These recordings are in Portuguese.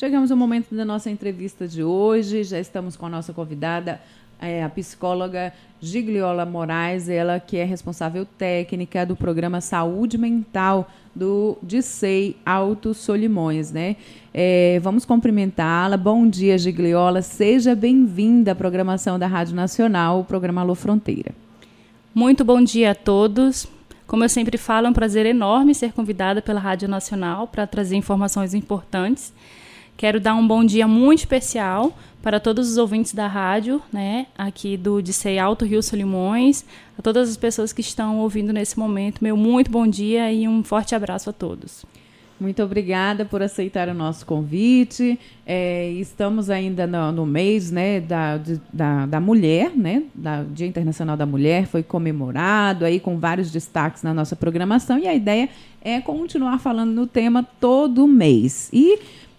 Chegamos ao momento da nossa entrevista de hoje. Já estamos com a nossa convidada, a psicóloga Gigliola Moraes, ela que é responsável técnica do programa Saúde Mental do DICEI Alto Solimões, né? Vamos cumprimentá-la. Bom dia, Gigliola. Seja bem-vinda à programação da Rádio Nacional, o programa Alô Fronteira. Muito bom dia a todos. Como eu sempre falo, é um prazer enorme ser convidada pela Rádio Nacional para trazer informações importantes. Quero dar um bom dia muito especial para todos os ouvintes da rádio, né, aqui do DICEI Alto Rio Solimões, a todas as pessoas que estão ouvindo nesse momento. Meu muito bom dia e um forte abraço a todos. Muito obrigada por aceitar o nosso convite. Estamos ainda no mês, né, da mulher, né, Dia Internacional da Mulher, foi comemorado aí com vários destaques na nossa programação, e a ideia é continuar falando no tema todo mês. E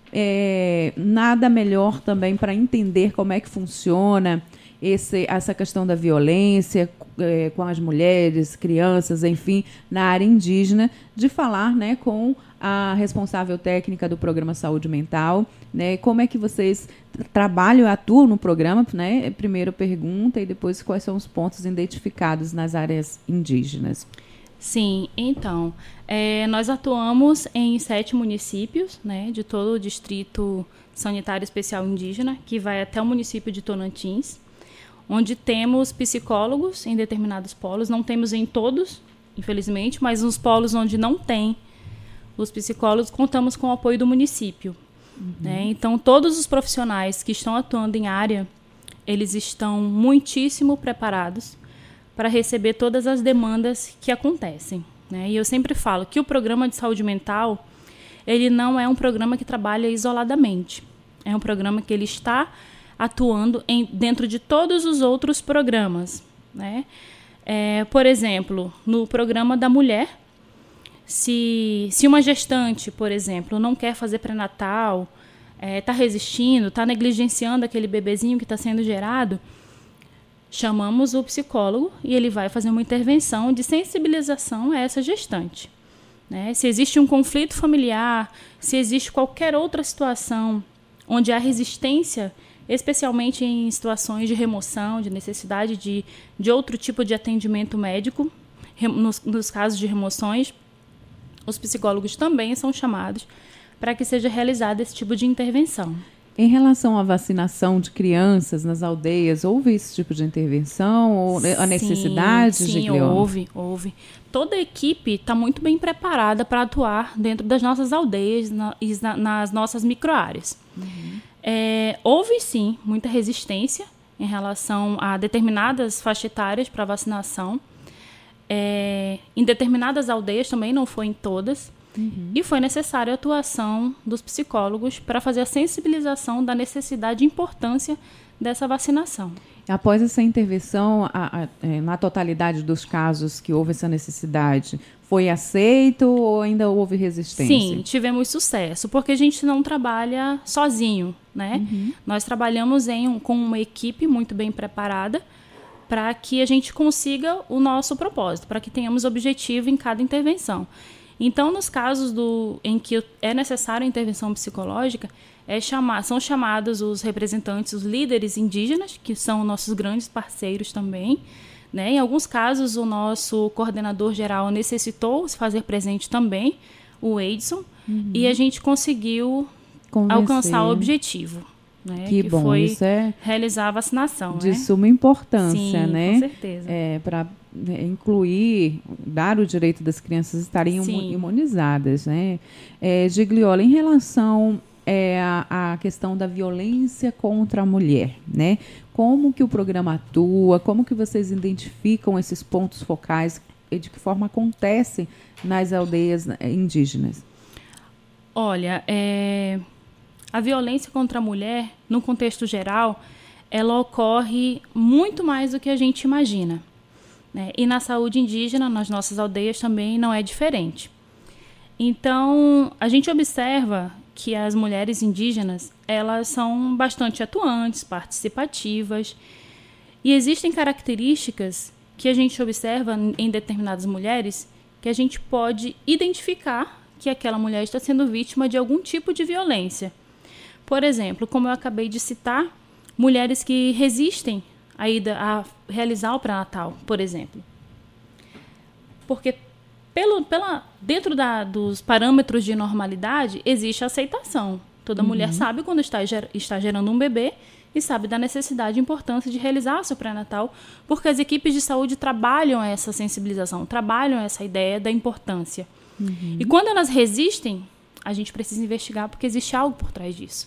nada melhor também para entender como é que funciona essa questão da violência com as mulheres, crianças, enfim, na área indígena, de falar, né, com a responsável técnica do programa Saúde Mental, né? Como é que vocês trabalham, atuam no programa, né? Primeiro pergunta e depois quais são os pontos identificados nas áreas indígenas. Sim, então, nós atuamos em 7 municípios, né, de todo o Distrito Sanitário Especial Indígena, que vai até o município de Tonantins, onde temos psicólogos em determinados polos. Não temos em todos, infelizmente, mas nos polos onde não tem os psicólogos, contamos com o apoio do município. Né? Então, todos os profissionais que estão atuando em área, eles estão muitíssimo preparados para receber todas as demandas que acontecem. Né? E eu sempre falo que o programa de saúde mental, ele não é um programa que trabalha isoladamente. É um programa que ele está atuando dentro de todos os outros programas. Né? Por exemplo, no programa da mulher, se uma gestante, por exemplo, não quer fazer pré-natal, está resistindo, está negligenciando aquele bebezinho que está sendo gerado, chamamos o psicólogo e ele vai fazer uma intervenção de sensibilização a essa gestante. Né? Se existe um conflito familiar, se existe qualquer outra situação onde há resistência, especialmente em situações de remoção, de necessidade de outro tipo de atendimento médico, nos casos de remoções, os psicólogos também são chamados para que seja realizada esse tipo de intervenção. Em relação à vacinação de crianças nas aldeias, houve esse tipo de intervenção? Ou a necessidade, Gigliola? Sim, houve. Toda a equipe está muito bem preparada para atuar dentro das nossas aldeias e nas nossas microáreas. Houve, sim, muita resistência em relação a determinadas faixas etárias para vacinação. Em determinadas aldeias também, não foi em todas. E foi necessária a atuação dos psicólogos para fazer a sensibilização da necessidade e importância dessa vacinação. Após essa intervenção, na totalidade dos casos que houve essa necessidade, foi aceito ou ainda houve resistência? Sim, tivemos sucesso, porque a gente não trabalha sozinho, né? Nós trabalhamos com uma equipe muito bem preparada para que a gente consiga o nosso propósito, para que tenhamos objetivo em cada intervenção. Então, nos casos em que é necessária a intervenção psicológica, são chamados os representantes, os líderes indígenas, que são nossos grandes parceiros também. Né? Em alguns casos, o nosso coordenador geral necessitou se fazer presente também, o Edson, e a gente conseguiu alcançar o objetivo. Né? Que bom, foi isso é realizar a vacinação. De suma importância, sim, né? Com certeza. Para incluir, dar o direito das crianças estarem imunizadas, né? Gigliola, em relação à questão da violência contra a mulher, né? Como que o programa atua? Como que vocês identificam esses pontos focais e de que forma acontecem nas aldeias indígenas? Olha, a violência contra a mulher, no contexto geral, ela ocorre muito mais do que a gente imagina. Né? E na saúde indígena, nas nossas aldeias, também não é diferente. Então, a gente observa que as mulheres indígenas, elas são bastante atuantes, participativas, e existem características que a gente observa em determinadas mulheres que a gente pode identificar que aquela mulher está sendo vítima de algum tipo de violência. Por exemplo, como eu acabei de citar, mulheres que resistem a realizar o pré-natal, por exemplo. Porque dentro dos parâmetros de normalidade, existe a aceitação. Toda mulher sabe quando está gerando um bebê e sabe da necessidade e importância de realizar o seu pré-natal, porque as equipes de saúde trabalham essa sensibilização, trabalham essa ideia da importância. E quando elas resistem, a gente precisa investigar porque existe algo por trás disso.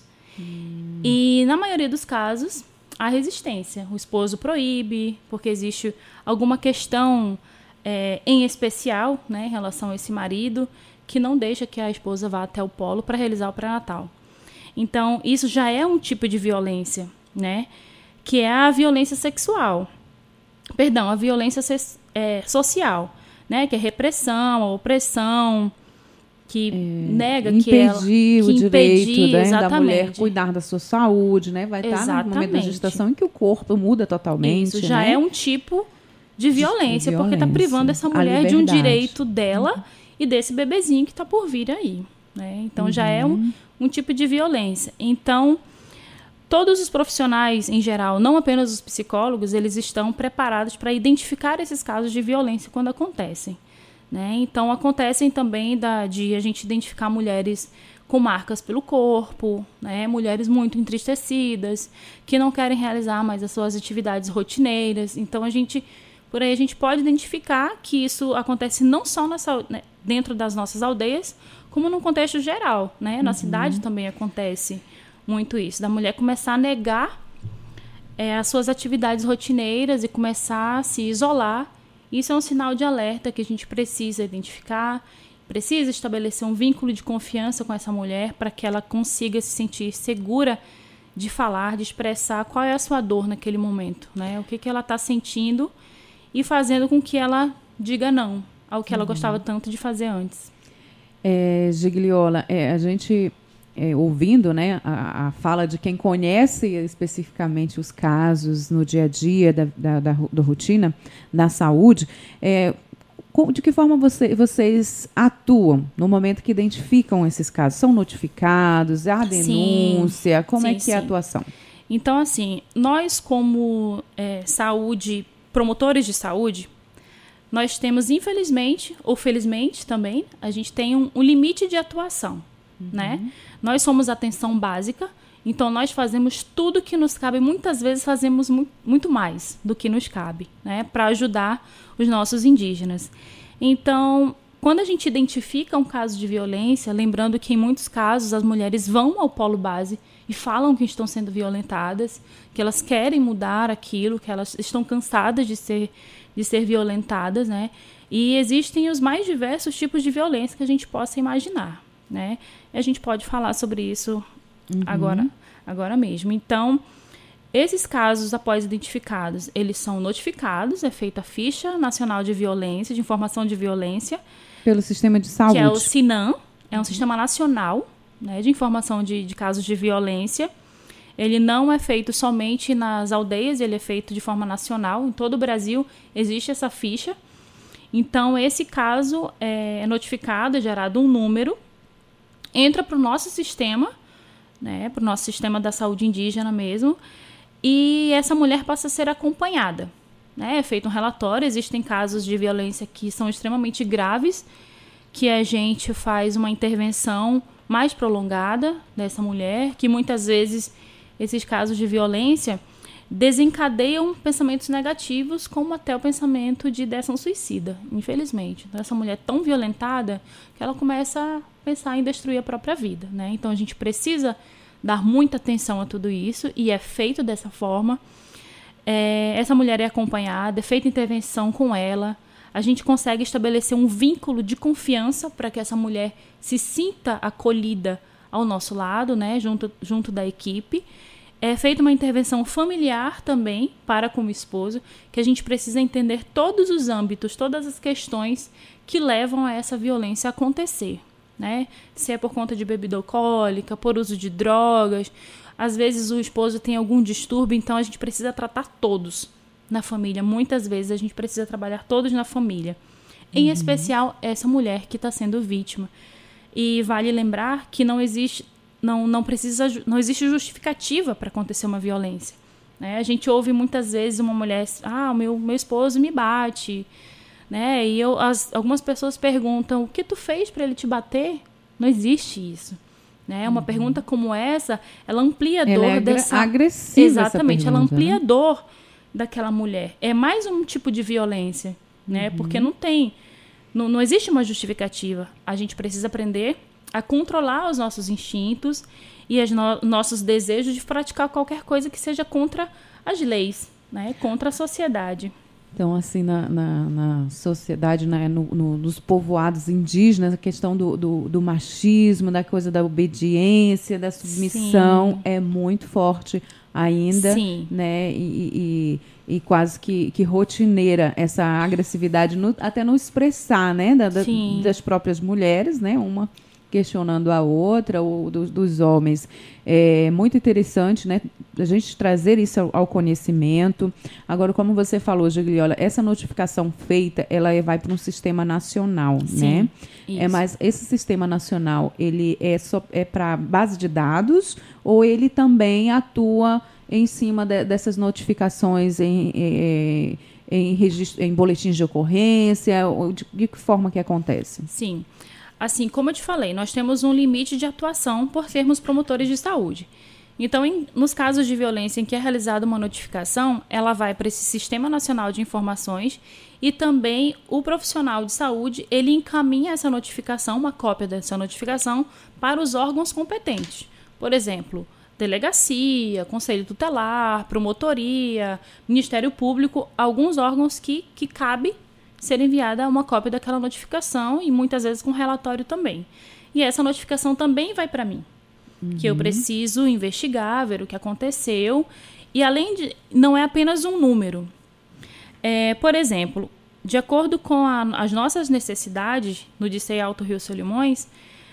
E na maioria dos casos, há resistência. O esposo proíbe, porque existe alguma questão em especial, né, em relação a esse marido, que não deixa que a esposa vá até o polo para realizar o pré-natal. Então, isso já é um tipo de violência, né? Que é a violência sexual. Perdão, a violência social, né? Que é repressão, a opressão, que nega que ela... Impedir o direito, né, da mulher exatamente. cuidar da sua saúde, né? Vai estar no momento da gestação em que o corpo muda totalmente. Isso já né? é um tipo de violência, porque está violência. privando essa A mulher de um liberdade. direito dela e desse bebezinho que está por vir aí. Né? Então, já é um tipo de violência. Então, todos os profissionais, em geral, não apenas os psicólogos, eles estão preparados para identificar esses casos de violência quando acontecem. Né? Então, acontecem também de a gente identificar mulheres com marcas pelo corpo, né? Mulheres muito entristecidas, que não querem realizar mais as suas atividades rotineiras. Então, por aí a gente pode identificar que isso acontece não só dentro das nossas aldeias, como no contexto geral, né? Na cidade também acontece muito isso, da mulher começar a negar as suas atividades rotineiras e começar a se isolar. Isso é um sinal de alerta que a gente precisa identificar, precisa estabelecer um vínculo de confiança com essa mulher para que ela consiga se sentir segura de falar, de expressar qual é a sua dor naquele momento, né? O que ela está sentindo e fazendo com que ela diga não ao que ela gostava tanto de fazer antes. Gigliola, a gente ouvindo, né, a fala de quem conhece especificamente os casos no dia a dia da rotina da saúde, de que forma vocês atuam no momento que identificam esses casos? São notificados? Há denúncia? Como é que é a atuação? Então, assim, nós como promotores de saúde, nós temos, infelizmente, ou felizmente também, a gente tem um limite de atuação, né? Nós somos atenção básica, então nós fazemos tudo que nos cabe, muitas vezes fazemos muito mais do que nos cabe, né? Para ajudar os nossos indígenas. Então, quando a gente identifica um caso de violência, lembrando que em muitos casos as mulheres vão ao polo base e falam que estão sendo violentadas, que elas querem mudar aquilo, que elas estão cansadas de ser violentadas, né? E existem os mais diversos tipos de violência que a gente possa imaginar, né? E a gente pode falar sobre isso agora mesmo. Então, esses casos, após identificados, eles são notificados, é feita a ficha nacional de violência, de informação de violência. Pelo sistema de saúde. Que é o SINAM, é um sistema nacional, né, de informação de casos de violência. Ele não é feito somente nas aldeias, ele é feito de forma nacional. Em todo o Brasil existe essa ficha. Então, esse caso é notificado, é gerado um número, entra para o nosso sistema, né, para o nosso sistema da saúde indígena mesmo, e essa mulher passa a ser acompanhada. Né? É feito um relatório, existem casos de violência que são extremamente graves, que a gente faz uma intervenção mais prolongada dessa mulher, que muitas vezes esses casos de violência desencadeiam pensamentos negativos, como até o pensamento de ideação suicida, infelizmente. Então, essa mulher é tão violentada que ela começa a pensar em destruir a própria vida. Né? Então, a gente precisa dar muita atenção a tudo isso, e é feito dessa forma. Essa mulher é acompanhada, é feita intervenção com ela, a gente consegue estabelecer um vínculo de confiança para que essa mulher se sinta acolhida ao nosso lado, né, junto da equipe. É feita uma intervenção familiar também para com o esposo, que a gente precisa entender todos os âmbitos, todas as questões que levam a essa violência a acontecer. Né? Se é por conta de bebida alcoólica, por uso de drogas, às vezes o esposo tem algum distúrbio, então a gente precisa tratar todos na família. Muitas vezes a gente precisa trabalhar todos na família, em especial essa mulher que está sendo vítima. E vale lembrar que não não existe justificativa para acontecer uma violência, né? A gente ouve muitas vezes uma mulher, meu esposo me bate, né? E algumas pessoas perguntam, o que tu fez para ele te bater? Não existe isso, né? Uma pergunta como essa, ela amplia a dor dessa... agressiva. Exatamente, essa pergunta, ela amplia né? a dor daquela mulher. É mais um tipo de violência, né? Porque não existe uma justificativa. A gente precisa aprender a controlar os nossos instintos e nossos desejos de praticar qualquer coisa que seja contra as leis, né? Contra a sociedade. Então, assim, na sociedade, né, nos povoados indígenas, a questão do machismo, da coisa da obediência, da submissão, é muito forte ainda, Sim. Né? E quase que rotineira essa agressividade, até no expressar, né, das próprias mulheres, né, uma questionando a outra, ou dos homens. É muito interessante, né, a gente trazer isso ao conhecimento. Agora, como você falou, Gigliola, essa notificação feita, ela vai para um sistema nacional, Sim, né? isso. Mas esse sistema nacional, ele é para base de dados, ou ele também atua em cima dessas notificações em boletins de ocorrência? Ou de que forma que acontece? Sim. Assim, como eu te falei, nós temos um limite de atuação por sermos promotores de saúde. Então, nos casos de violência em que é realizada uma notificação, ela vai para esse Sistema Nacional de Informações e também o profissional de saúde, ele encaminha essa notificação, uma cópia dessa notificação, para os órgãos competentes. Por exemplo, delegacia, conselho tutelar, promotoria, Ministério Público, alguns órgãos que cabe ser enviada uma cópia daquela notificação e muitas vezes com relatório também. E essa notificação também vai para mim, que eu preciso investigar, ver o que aconteceu. E além de... não é apenas um número. Por exemplo, de acordo com as nossas necessidades no DICEI Alto Rio Solimões,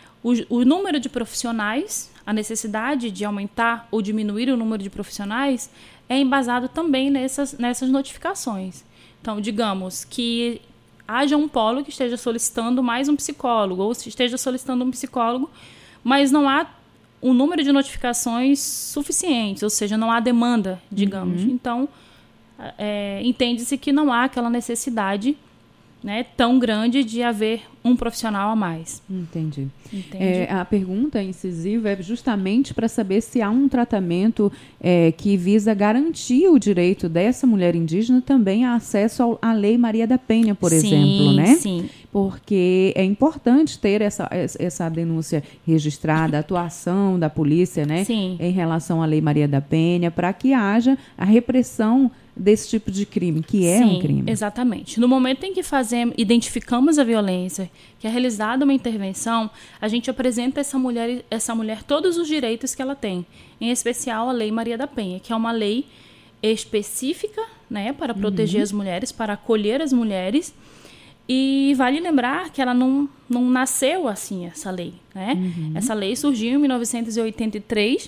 o número de profissionais, a necessidade de aumentar ou diminuir o número de profissionais é embasado também nessas notificações. Então, digamos que haja um polo que esteja solicitando mais um psicólogo, ou esteja solicitando um psicólogo, mas não há um número de notificações suficientes, ou seja, não há demanda, digamos. Então, entende-se que não há aquela necessidade, né, tão grande de haver um profissional a mais. Entendi. A pergunta incisiva é justamente para saber se há um tratamento que visa garantir o direito dessa mulher indígena também a acesso à Lei Maria da Penha, por exemplo, né? Sim. Porque é importante ter essa denúncia registrada, a atuação da polícia, né? Sim. Em relação à Lei Maria da Penha, para que haja a repressão desse tipo de crime, que é um crime. Exatamente. No momento em que identificamos a violência, que é realizada uma intervenção, a gente apresenta essa mulher todos os direitos que ela tem, em especial a Lei Maria da Penha, que é uma lei específica, né, para proteger as mulheres, para acolher as mulheres. E vale lembrar que ela não nasceu assim, essa lei, né? Essa lei surgiu em 1983.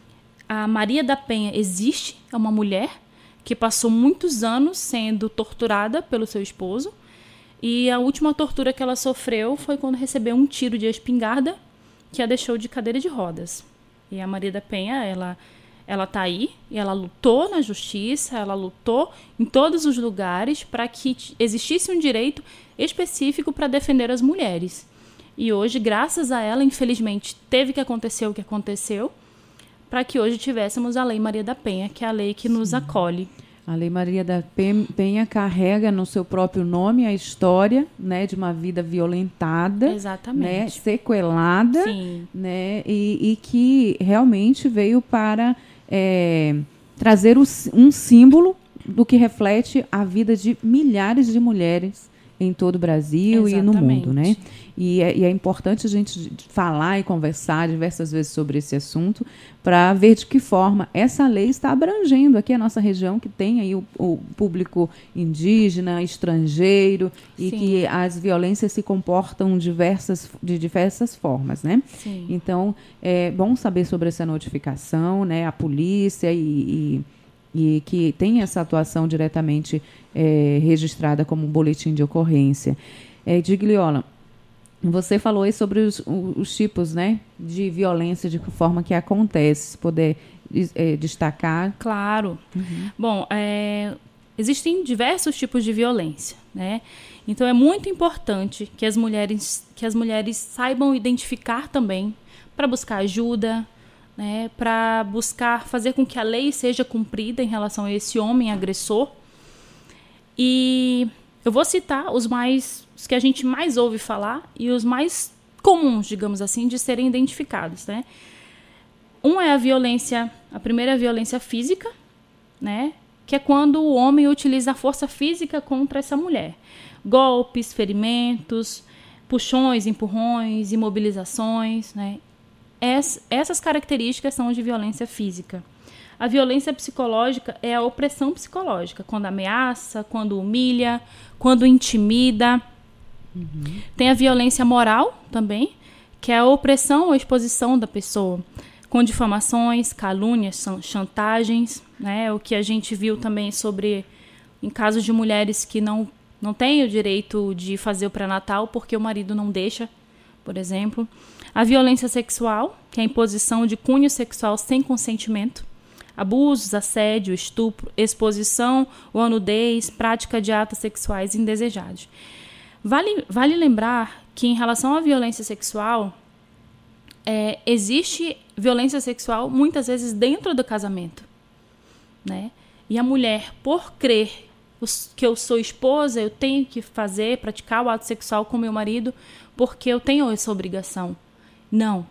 A Maria da Penha existe, é uma mulher que passou muitos anos sendo torturada pelo seu esposo. E a última tortura que ela sofreu foi quando recebeu um tiro de espingarda que a deixou de cadeira de rodas. E a Maria da Penha, ela tá aí, e ela lutou na justiça, ela lutou em todos os lugares para que existisse um direito específico para defender as mulheres. E hoje, graças a ela, infelizmente, teve que acontecer o que aconteceu, para que hoje tivéssemos a Lei Maria da Penha, que é a lei que nos acolhe. A Lei Maria da Penha carrega no seu próprio nome a história, né, de uma vida violentada, Exatamente. Né, sequelada, Sim. Né, e que realmente veio para trazer um símbolo do que reflete a vida de milhares de mulheres em todo o Brasil e no mundo, né? E é importante a gente falar e conversar diversas vezes sobre esse assunto para ver de que forma essa lei está abrangendo aqui a nossa região, que tem aí o público indígena, estrangeiro, e que as violências se comportam de diversas formas, né? Sim. Então, é bom saber sobre essa notificação, né? A polícia e que tem essa atuação diretamente registrada como um boletim de ocorrência. Gigliola, Você falou aí sobre os tipos, né, de violência, de que forma que acontece, se puder destacar. Claro. Bom, existem diversos tipos de violência, né? Então é muito importante que as mulheres saibam identificar também, para buscar ajuda, né, para buscar fazer com que a lei seja cumprida em relação a esse homem agressor. E eu vou citar os que a gente mais ouve falar e os mais comuns, digamos assim, de serem identificados, né? A primeira é a violência física, né? Que é quando o homem utiliza a força física contra essa mulher. Golpes, ferimentos, puxões, empurrões, imobilizações, né? Essas características são de violência física. A violência psicológica é a opressão psicológica, quando ameaça, quando humilha, quando intimida. Tem a violência moral também, que é a opressão ou exposição da pessoa, com difamações, calúnias, chantagens, né? O que a gente viu também em casos de mulheres que não têm o direito de fazer o pré-natal porque o marido não deixa, por exemplo. A violência sexual, que é a imposição de cunho sexual sem consentimento. Abusos, assédio, estupro, exposição ou nudez, prática de atos sexuais indesejados. Vale lembrar que em relação à violência sexual, existe violência sexual muitas vezes dentro do casamento, né? E a mulher, por crer que eu sou esposa, eu tenho que praticar o ato sexual com meu marido porque eu tenho essa obrigação. Não.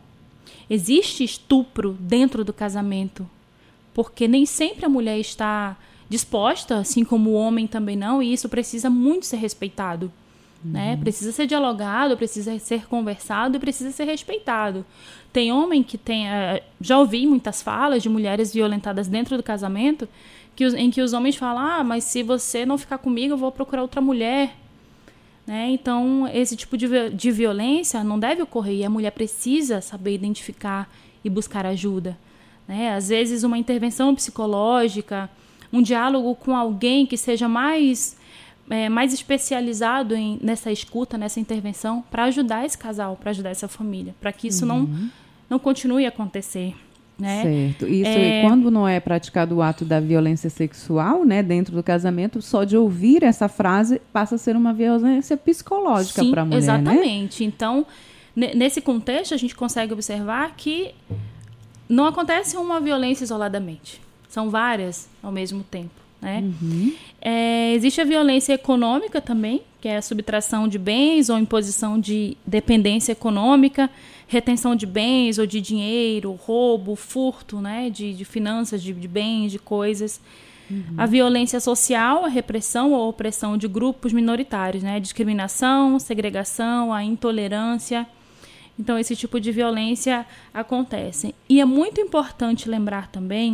Existe estupro dentro do casamento, porque nem sempre a mulher está disposta, assim como o homem também não, e isso precisa muito ser respeitado. Né? Precisa ser dialogado, precisa ser conversado e precisa ser respeitado. Tem homem que já ouvi muitas falas de mulheres violentadas dentro do casamento em que os homens falam, mas se você não ficar comigo eu vou procurar outra mulher, né? Então esse tipo de violência não deve ocorrer e a mulher precisa saber identificar e buscar ajuda, né? Às vezes uma intervenção psicológica, um diálogo com alguém que seja mais especializado nessa escuta, nessa intervenção, para ajudar esse casal, para ajudar essa família, para que isso não continue a acontecer. Né? Certo. Isso quando não é praticado o ato da violência sexual, né, dentro do casamento, só de ouvir essa frase passa a ser uma violência psicológica para a mulher, exatamente. Né? Então, nesse contexto, a gente consegue observar que não acontece uma violência isoladamente. São várias ao mesmo tempo. Né? Existe a violência econômica também, que é a subtração de bens ou imposição de dependência econômica, retenção de bens ou de dinheiro, roubo, furto, né? de finanças, de bens, de coisas. A violência social, a repressão ou opressão de grupos minoritários, né? Discriminação, segregação, a intolerância. Então, esse tipo de violência acontece. E é muito importante lembrar também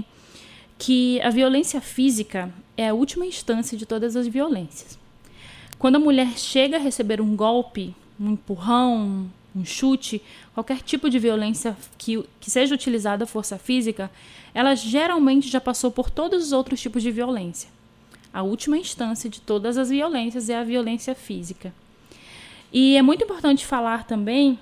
que a violência física é a última instância de todas as violências. Quando a mulher chega a receber um golpe, um empurrão, um chute, qualquer tipo de violência que seja utilizada a força física, ela geralmente já passou por todos os outros tipos de violência. A última instância de todas as violências é a violência física. E é muito importante falar também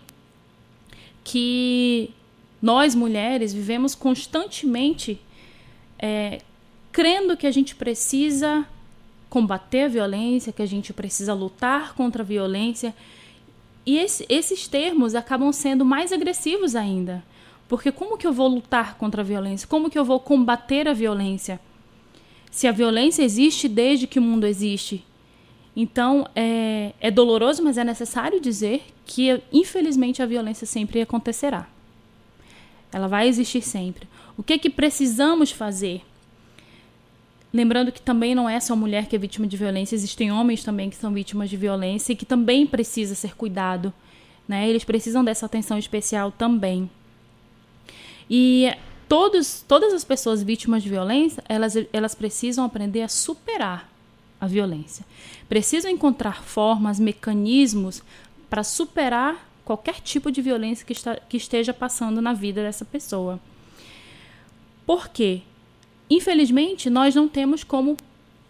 que nós, mulheres, vivemos constantemente crendo que a gente precisa combater a violência, que a gente precisa lutar contra a violência. E esses termos acabam sendo mais agressivos ainda. Porque como que eu vou lutar contra a violência? Como que eu vou combater a violência? Se a violência existe desde que o mundo existe. Então, é doloroso, mas é necessário dizer que, infelizmente, a violência sempre acontecerá. Ela vai existir sempre. O que precisamos fazer? Lembrando que também não é só mulher que é vítima de violência, existem homens também que são vítimas de violência e que também precisa ser cuidado, né? Eles precisam dessa atenção especial também. E todas as pessoas vítimas de violência, elas precisam aprender a superar a violência. Precisam encontrar formas, mecanismos para superar qualquer tipo de violência que esteja passando na vida dessa pessoa. Por quê? Infelizmente, nós não temos como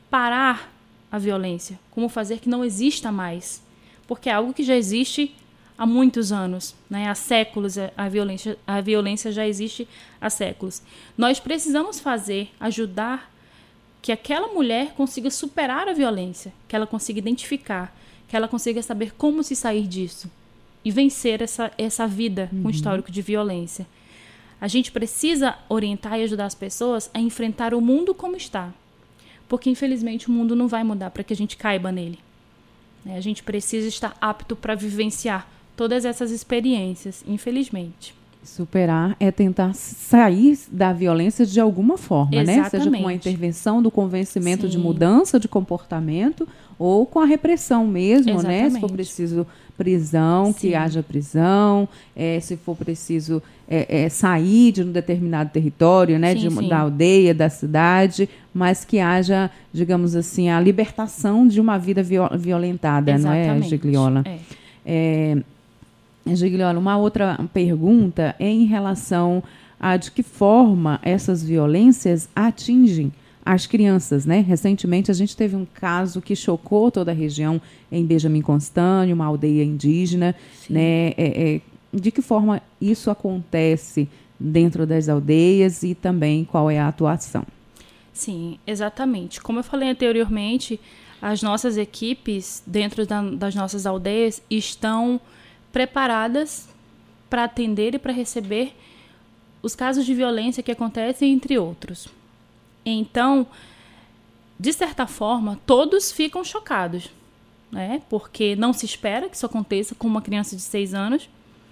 parar a violência, como fazer que não exista mais, porque é algo que já existe há muitos anos, né? Há séculos a violência já existe há séculos. Nós precisamos ajudar que aquela mulher consiga superar a violência, que ela consiga identificar, que ela consiga saber como se sair disso e vencer essa vida com histórico de violência. A gente precisa orientar e ajudar as pessoas a enfrentar o mundo como está, porque infelizmente o mundo não vai mudar para que a gente caiba nele. A gente precisa estar apto para vivenciar todas essas experiências, infelizmente. Superar é tentar sair da violência de alguma forma, Exatamente. né? Seja com a intervenção do convencimento de mudança de comportamento ou com a repressão mesmo, Exatamente. né? Se for preciso prisão, que haja prisão, se for preciso sair de um determinado território, né? Da aldeia, da cidade, mas que haja, digamos assim, a libertação de uma vida violentada, Exatamente. Não é, Gigliola? Gigliola, uma outra pergunta é em relação a de que forma essas violências atingem as crianças, né? Recentemente a gente teve um caso que chocou toda a região em Benjamin Constant, uma aldeia indígena, né? De que forma isso acontece dentro das aldeias e também qual é a atuação? Sim, exatamente. Como eu falei anteriormente, as nossas equipes dentro das nossas aldeias estão preparadas para atender e para receber os casos de violência que acontecem, entre outros. Então, de certa forma, todos ficam chocados, né? Porque não se espera que isso aconteça com uma criança de 6 anos.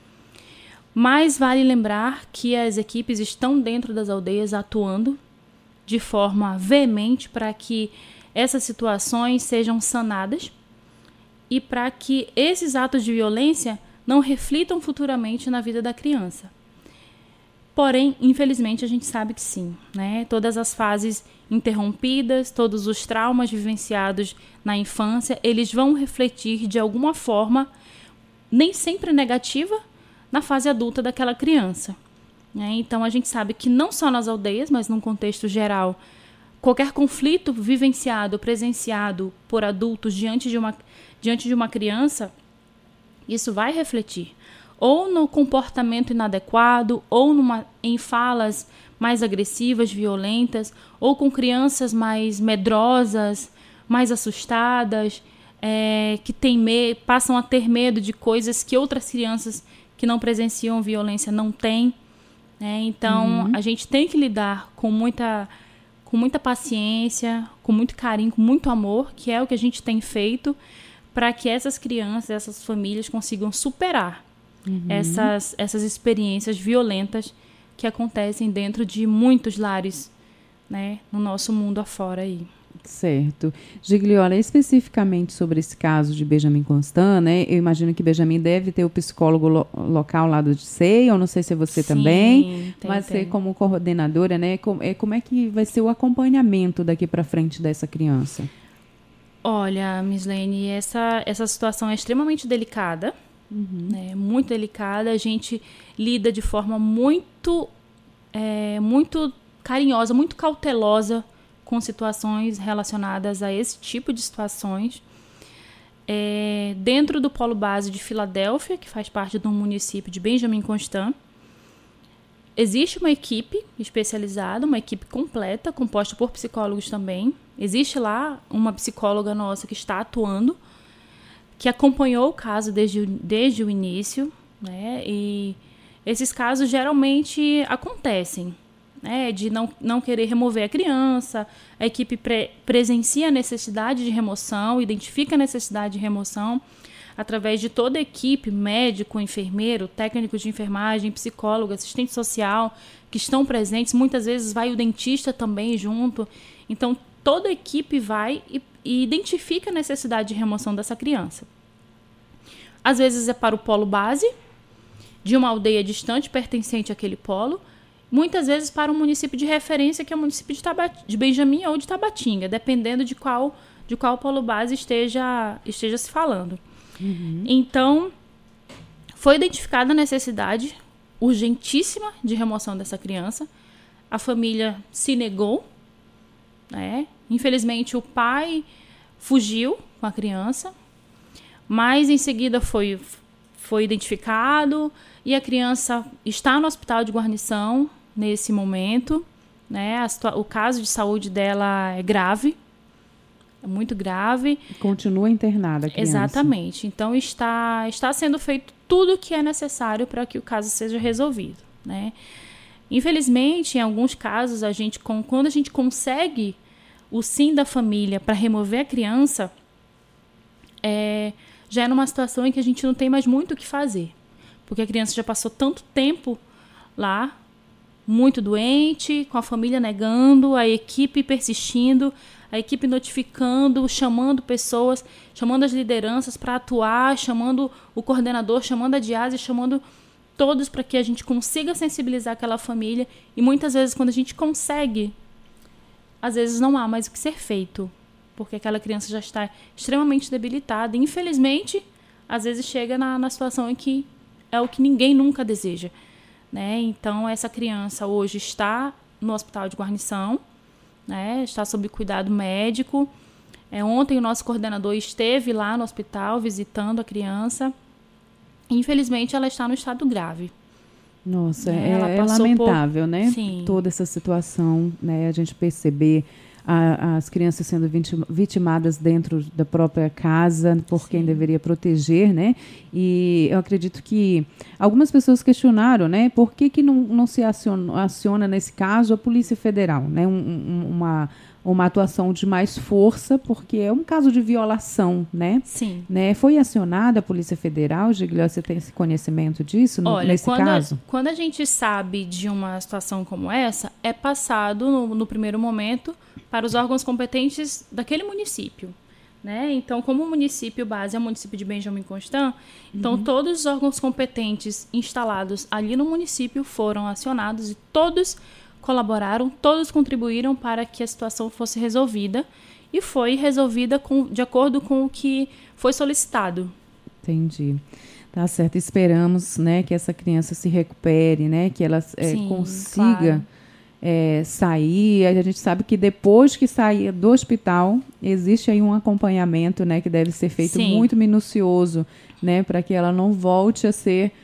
Mas vale lembrar que as equipes estão dentro das aldeias atuando de forma veemente para que essas situações sejam sanadas e para que esses atos de violência não reflitam futuramente na vida da criança. Porém, infelizmente, a gente sabe que sim, né? Todas as fases interrompidas, todos os traumas vivenciados na infância, eles vão refletir de alguma forma, nem sempre negativa, na fase adulta daquela criança, né? Então, a gente sabe que não só nas aldeias, mas num contexto geral, qualquer conflito vivenciado, presenciado por adultos diante de uma criança, isso vai refletir ou no comportamento inadequado, ou em falas mais agressivas, violentas, ou com crianças mais medrosas, mais assustadas, que passam a ter medo de coisas que outras crianças que não presenciam violência não têm. Então, a gente tem que lidar com muita paciência, com muito carinho, com muito amor, que é o que a gente tem feito, para que essas crianças, essas famílias consigam superar essas experiências violentas que acontecem dentro de muitos lares, né, no nosso mundo afora aí. Certo. Gigliola, especificamente sobre esse caso de Benjamin Constant, né? Eu imagino que Benjamin deve ter o psicólogo local lá do SEI, eu não sei se é você também, mas você como coordenadora, né? Como é que vai ser o acompanhamento daqui para frente dessa criança? Olha, Mislene, essa situação é extremamente delicada, né? Muito delicada. A gente lida de forma muito carinhosa, muito cautelosa com situações relacionadas a esse tipo de situações. Dentro do Polo Base de Filadélfia, que faz parte do município de Benjamin Constant, existe uma equipe especializada, uma equipe completa, composta por psicólogos também. Existe lá uma psicóloga nossa que está atuando, que acompanhou o caso desde o início, né? E esses casos geralmente acontecem, né? De não querer remover a criança, a equipe presencia a necessidade de remoção, identifica a necessidade de remoção, através de toda a equipe, médico, enfermeiro, técnico de enfermagem, psicólogo, assistente social, que estão presentes. Muitas vezes vai o dentista também junto. Então, toda a equipe vai e identifica a necessidade de remoção dessa criança. Às vezes é para o polo base, de uma aldeia distante pertencente àquele polo, muitas vezes para um município de referência, que é o município de Benjamin ou de Tabatinga, dependendo de qual polo base esteja se falando. Então, foi identificada a necessidade urgentíssima de remoção dessa criança. A família se negou, né? Infelizmente, o pai fugiu com a criança, mas em seguida foi foi identificado e a criança está no hospital de guarnição nesse momento, né? O caso de saúde dela é grave, é muito grave. Continua internada a criança. Exatamente. Então, está sendo feito tudo o que é necessário para que o caso seja resolvido, né? Infelizmente, em alguns casos, quando a gente consegue o sim da família para remover a criança, já é numa situação em que a gente não tem mais muito o que fazer. Porque a criança já passou tanto tempo lá, muito doente, com a família negando, a equipe persistindo, a equipe notificando, chamando pessoas, chamando as lideranças para atuar, chamando o coordenador, chamando a DIASE, chamando todos para que a gente consiga sensibilizar aquela família. E muitas vezes, quando a gente consegue, às vezes não há mais o que ser feito, porque aquela criança já está extremamente debilitada. E, infelizmente, às vezes chega na situação em que é o que ninguém nunca deseja, né? Então, essa criança hoje está no hospital de guarnição, né? Está sob cuidado médico. Ontem o nosso coordenador esteve lá no hospital visitando a criança. Infelizmente, ela está no estado grave. Nossa, é lamentável, né? Sim. Toda essa situação, né? A gente perceber as crianças sendo vitimadas dentro da própria casa por quem deveria proteger, né? E eu acredito que algumas pessoas questionaram, né? Por que não se aciona nesse caso a Polícia Federal, né? Uma atuação de mais força, porque é um caso de violação, né? Sim. Né? Foi acionada a Polícia Federal, Giglio, você tem esse conhecimento disso nesse caso? Quando a gente sabe de uma situação como essa, é passado no primeiro momento para os órgãos competentes daquele município, né? Então, como o município base é o município de Benjamin Constant, então todos os órgãos competentes instalados ali no município foram acionados e todos colaboraram, todos contribuíram para que a situação fosse resolvida e foi resolvida de acordo com o que foi solicitado. Entendi. Tá certo. Esperamos, né, que essa criança se recupere, né, que ela consiga... Claro. Sair. A gente sabe que depois que sair do hospital, existe aí um acompanhamento, né, que deve ser feito muito minucioso, né, para que ela não volte a ser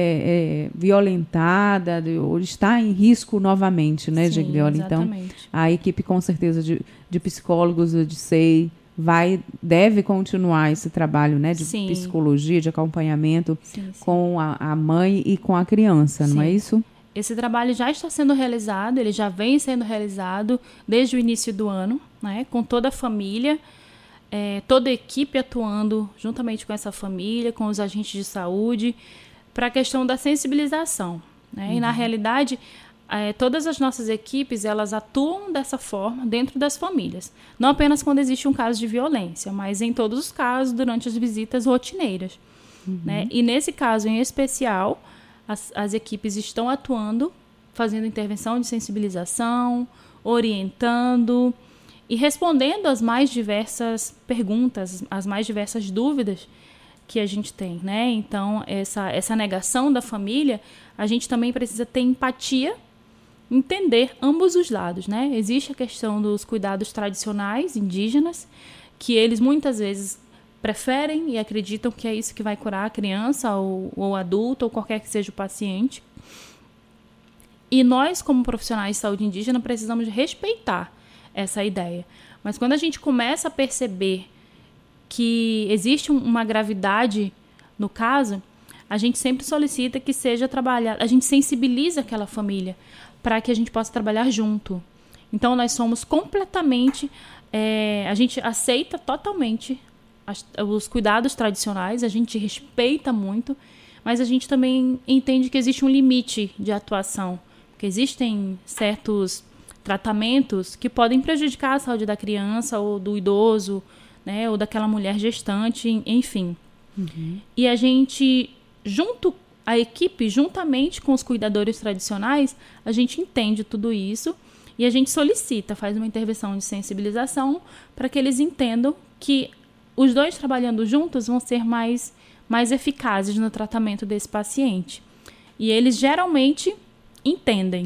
violentada ou estar em risco novamente, né, Giglioli? Então, a equipe, com certeza, de psicólogos, de SEI, deve continuar esse trabalho, né, de psicologia, de acompanhamento com a mãe e com a criança, não é isso? Esse trabalho já está sendo realizado, ele já vem sendo realizado desde o início do ano, né, com toda a família, toda a equipe atuando juntamente com essa família, com os agentes de saúde, para a questão da sensibilização, né? E, na realidade, todas as nossas equipes, elas atuam dessa forma dentro das famílias. Não apenas quando existe um caso de violência, mas em todos os casos, durante as visitas rotineiras, né? E nesse caso em especial, as equipes estão atuando, fazendo intervenção de sensibilização, orientando e respondendo às mais diversas perguntas, às mais diversas dúvidas que a gente tem, né? Então, essa negação da família, a gente também precisa ter empatia, entender ambos os lados, né? Existe a questão dos cuidados tradicionais indígenas, que eles muitas vezes preferem e acreditam que é isso que vai curar a criança ou o adulto ou qualquer que seja o paciente. E nós, como profissionais de saúde indígena, precisamos respeitar essa ideia. Mas quando a gente começa a perceber que existe uma gravidade no caso, a gente sempre solicita que seja trabalhado, a gente sensibiliza aquela família para que a gente possa trabalhar junto. Então, nós somos completamente, a gente aceita totalmente os cuidados tradicionais, a gente respeita muito, mas a gente também entende que existe um limite de atuação, que existem certos tratamentos que podem prejudicar a saúde da criança ou do idoso, né, ou daquela mulher gestante, enfim. E a gente, a equipe, juntamente com os cuidadores tradicionais, a gente entende tudo isso e a gente solicita, faz uma intervenção de sensibilização para que eles entendam que os dois trabalhando juntos vão ser mais eficazes no tratamento desse paciente. E eles geralmente entendem.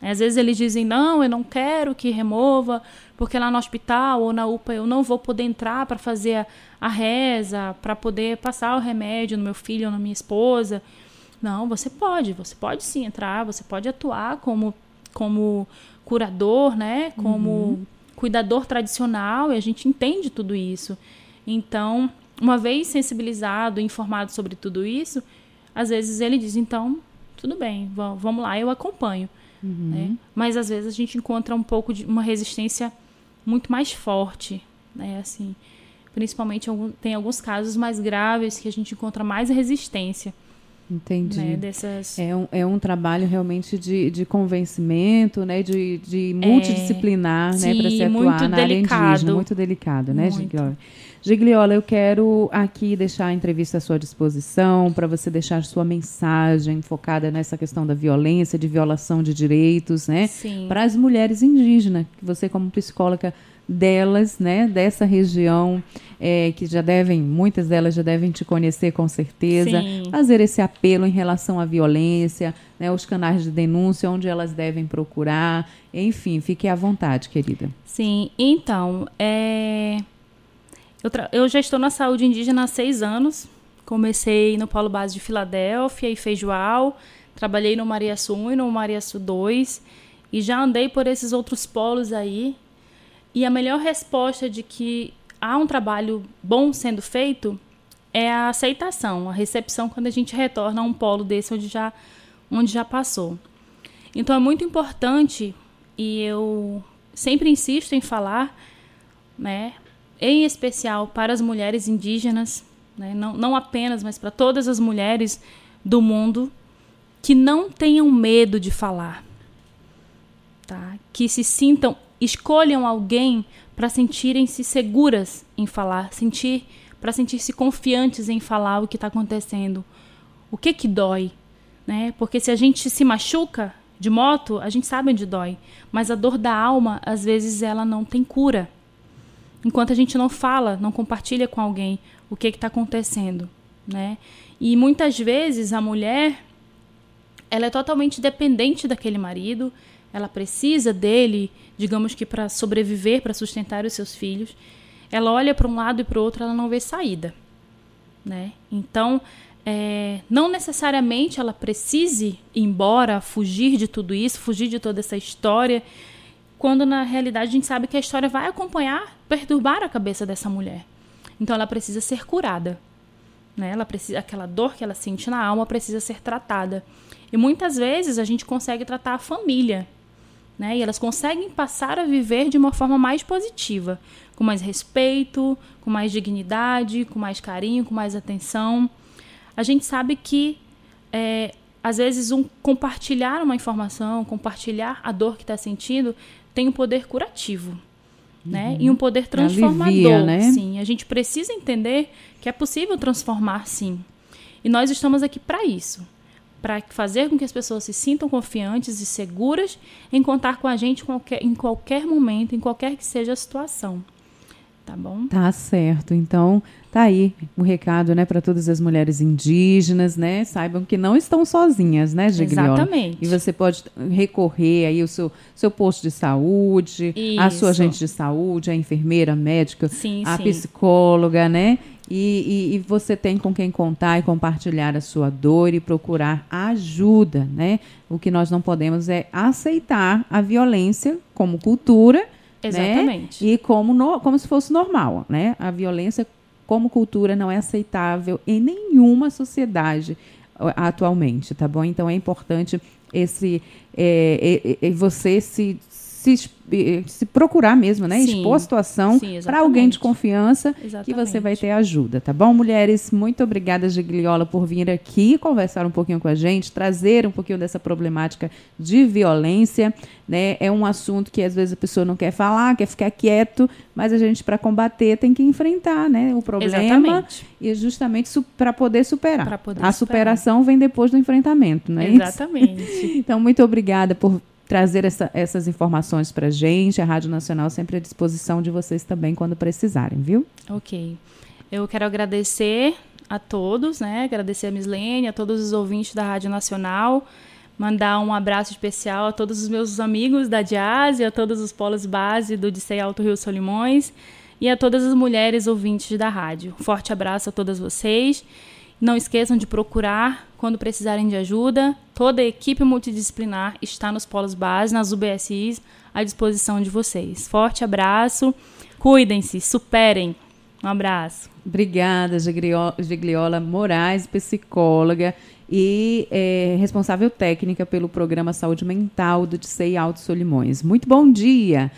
Às vezes eles dizem, não, eu não quero que remova, porque lá no hospital ou na UPA eu não vou poder entrar para fazer a reza, para poder passar o remédio no meu filho ou na minha esposa. Não, você pode sim entrar, você pode atuar como curador, né? Como cuidador tradicional, e a gente entende tudo isso. Então, uma vez sensibilizado, informado sobre tudo isso, às vezes ele diz, então, tudo bem, vamos lá, eu acompanho. Né? Mas às vezes a gente encontra um pouco de uma resistência muito mais forte, né? Assim, principalmente tem alguns casos mais graves que a gente encontra mais resistência. Entendi. Né? É um trabalho realmente de convencimento, né? De multidisciplinar, né? Para se atuar na área indígena. Muito delicado, né, Gigliola? Gigliola, eu quero aqui deixar a entrevista à sua disposição para você deixar sua mensagem focada nessa questão da violência, de violação de direitos, né? Para as mulheres indígenas, que você como psicóloga delas, né, dessa região, que muitas delas já devem te conhecer com certeza, fazer esse apelo em relação à violência, né, os canais de denúncia, onde elas devem procurar, enfim, fique à vontade, querida. Sim, então, eu já estou na saúde indígena há 6 anos, comecei no Polo Base de Filadélfia e Feijoal, trabalhei no Mariaçu 1 e no Mariaçu 2, e já andei por esses outros polos aí. E a melhor resposta de que há um trabalho bom sendo feito é a aceitação, a recepção quando a gente retorna a um polo desse onde já passou. Então é muito importante, e eu sempre insisto em falar, né, em especial para as mulheres indígenas, né, não apenas, mas para todas as mulheres do mundo, que não tenham medo de falar, tá? Que se escolham alguém para sentirem-se seguras em falar, para sentir-se confiantes em falar o que está acontecendo. O que dói, né? Porque se a gente se machuca de moto, a gente sabe onde dói. Mas a dor da alma, às vezes, ela não tem cura. Enquanto a gente não fala, não compartilha com alguém o que está acontecendo, né? E muitas vezes a mulher, ela é totalmente dependente daquele marido, ela precisa dele, digamos que para sobreviver, para sustentar os seus filhos. Ela olha para um lado e para o outro, ela não vê saída, né? Então, não necessariamente ela precise ir embora, fugir de tudo isso, fugir de toda essa história, quando na realidade a gente sabe que a história vai acompanhar, perturbar a cabeça dessa mulher. Então ela precisa ser curada, né? Aquela dor que ela sente na alma precisa ser tratada. E muitas vezes a gente consegue tratar a família, né? E elas conseguem passar a viver de uma forma mais positiva, com mais respeito, com mais dignidade, com mais carinho, com mais atenção. A gente sabe que, às vezes, compartilhar uma informação, compartilhar a dor que está sentindo, tem um poder curativo, né? E um poder transformador. Alivia, né? Sim, a gente precisa entender que é possível transformar, sim. E nós estamos aqui para isso, para fazer com que as pessoas se sintam confiantes e seguras em contar com a gente em qualquer momento, em qualquer que seja a situação. Tá bom? Tá certo. Então, tá aí o recado, né, para todas as mulheres indígenas, né? Saibam que não estão sozinhas, né, Gigliola? Exatamente. E você pode recorrer aí ao seu posto de saúde, a sua agente de saúde, a enfermeira, a médica, a psicóloga, né? E você tem com quem contar e compartilhar a sua dor e procurar ajuda, né? O que nós não podemos é aceitar a violência como cultura. Exatamente. Né? E como se fosse normal, né? A violência como cultura não é aceitável em nenhuma sociedade atualmente, tá bom? Então é importante você se procurar mesmo, né? Expor a situação para alguém de confiança, que você vai ter ajuda, tá bom? Mulheres, muito obrigada, Gigliola, por vir aqui conversar um pouquinho com a gente, trazer um pouquinho dessa problemática de violência, né? É um assunto que às vezes a pessoa não quer falar, quer ficar quieto, mas a gente, para combater, tem que enfrentar, né, o problema. Exatamente. E justamente para poder superar. A superação vem depois do enfrentamento, não é isso? Exatamente. Então, muito obrigada por trazer essas informações para a gente. A Rádio Nacional sempre à disposição de vocês também quando precisarem, viu? Ok. Eu quero agradecer a todos, né? Agradecer a Mislene, a todos os ouvintes da Rádio Nacional, mandar um abraço especial a todos os meus amigos da DIASE, a todos os polos base do DICEI Alto Rio Solimões e a todas as mulheres ouvintes da rádio. Forte abraço a todas vocês. Não esqueçam de procurar quando precisarem de ajuda. Toda a equipe multidisciplinar está nos polos base, nas UBSIs, à disposição de vocês. Forte abraço. Cuidem-se, superem. Um abraço. Obrigada, Gigliola Moraes, psicóloga e responsável técnica pelo programa Saúde Mental do DICEI Alto Solimões. Muito bom dia!